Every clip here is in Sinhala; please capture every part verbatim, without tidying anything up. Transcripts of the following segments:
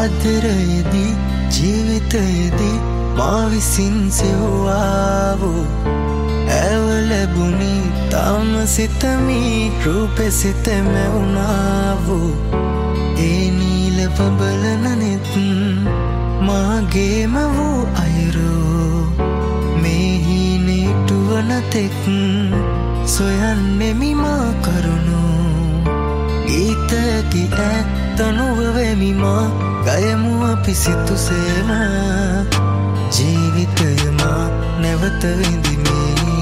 ආදරයේදී ජීවිතයේදී මා විසින් සෙව්වා වූ ඇව ලැබුණි තම සිතමි රූපෙ සිත මැවුනා වූ ඒ නීල පබලන නෙත් මාගේම වූ අයුරු මේ හීනෙටුවන තෙක් සොයන්නෙමි මා කරුණු ගීතකි ඇත්තනුව වෙමි මා ගයමු අපි සිතුසේම ජීවිතය මා නැවත විඳිමි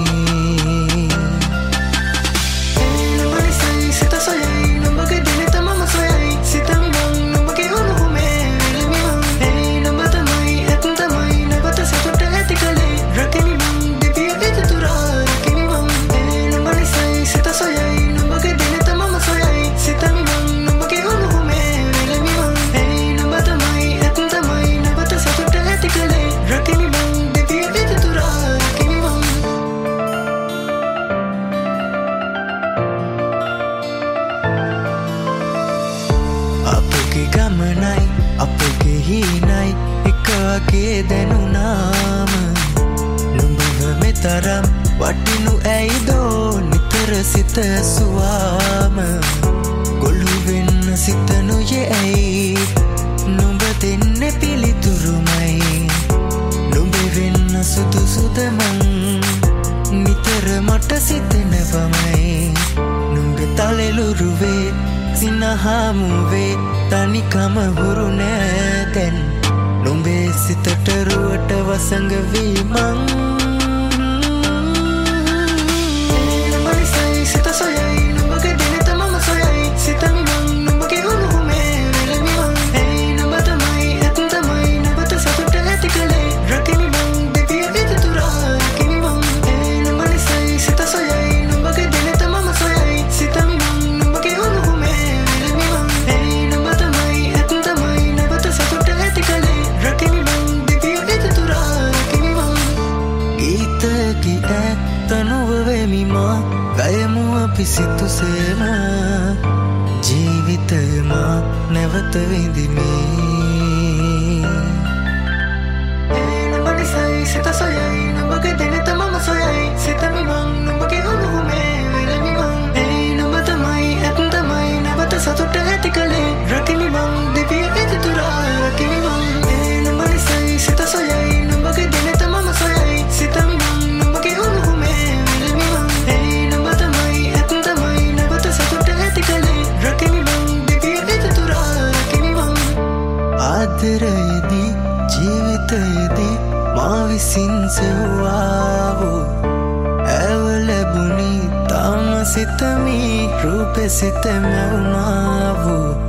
ගමනයි අපගේ හීනයි එක වගේ දැනුනාම නුඹව මෙතරම් වටිනු ඇයිදෝ නිතර සිත ඇසුවාම ගොළු වෙන්න සිතනුයේ ඇයි නුඹ දෙන්නේ පිළිතුරුමයි නුඹ වෙන්න සුදුසුදමං නිතර මට සිතෙනවමයි නුඹ තලෙලුරුවේ සිනහාමුවේ තනිකම හුරු නෑ දැන් නුඹේ සිතට රුවට වසඟ වීමං නුඹනිසයි සිත සොයයි නුඹගේ දිනත මම සොයයි සිතමි මං නුඹගේ උණුහුමේ වෙලමි මං ඇයි නුඹ තමයි ඇත්ත තමයි නුඹට සතුට ඇති කලේ රකිමි මං දෙවිය වෙත තුරා රකිමි මං ඇයි නුඹනිසයි සිත සොයයි නුඹගේ දිනත මම සොයයි සිතමි මං නුඹගේ උණුහුමේ තනුව වෙමි මා ගයමු අපි සිතුසේම ජීවිතය මා නැවත විඳිමි නුඹනිසයි සිත සොයයි නුඹගේ දිනත මම සොයයි සිතමි මං නුඹගේ උණුහුමේ වෙලමි මං ඇයි නුඹ තමයි ඇත්ත තමයි නැවත සතුට ඇති කලේ රකිමි මං දෙවිය වෙත තුරා රකිමි මං ඇයි නුඹනිසයි සිත සොයයි නුඹගේ දිනත මම සොයයි සිතමි මං නුඹගේ උණුහුමේ ආදරයේදී ජීවිතයේදී මා විසින් සෙව්වා වූ ඇව ලැබුණි තම සිතමි රූපෙ සිත මැවුනා වූ